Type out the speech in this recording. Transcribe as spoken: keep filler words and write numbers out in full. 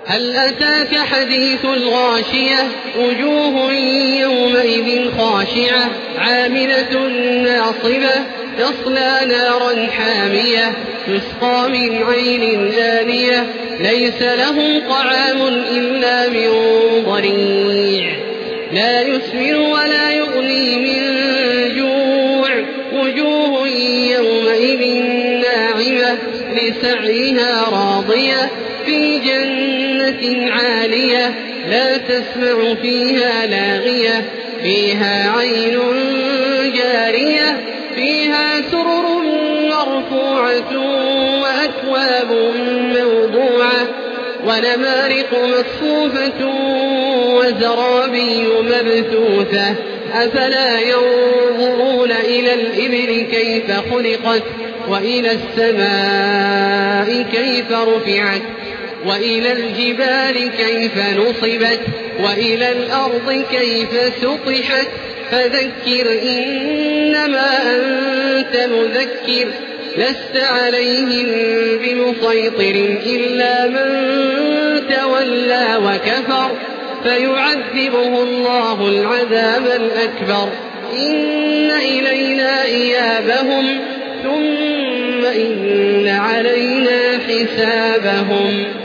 هل أتاك حديث الغاشية وجوه يومئذ خاشعة عاملة ناصبة تصلى نارا حامية تسقى من عين آنية ليس لهم طعام إلا من ضريع لا يسمن ولا يغني من جوع وجوه يومئذ ناعمة لسعيها راضية في جنة عالية لا تسمع فيها لاغية فيها عين جارية فيها سرر مرفوعة وأكواب موضوعة ونمارق مصفوفة وزرابي مبثوثة أفلا ينظرون إلى الإبل كيف خلقت وإلى السماء كيف رفعت وإلى الجبال كيف نصبت وإلى الأرض كيف سطحت فذكر إنما أنت مذكر لست عليهم بمسيطر إلا من تولى وكفر فيعذبه الله العذاب الأكبر إن إلينا إيابهم ثم إن علينا حسابهم.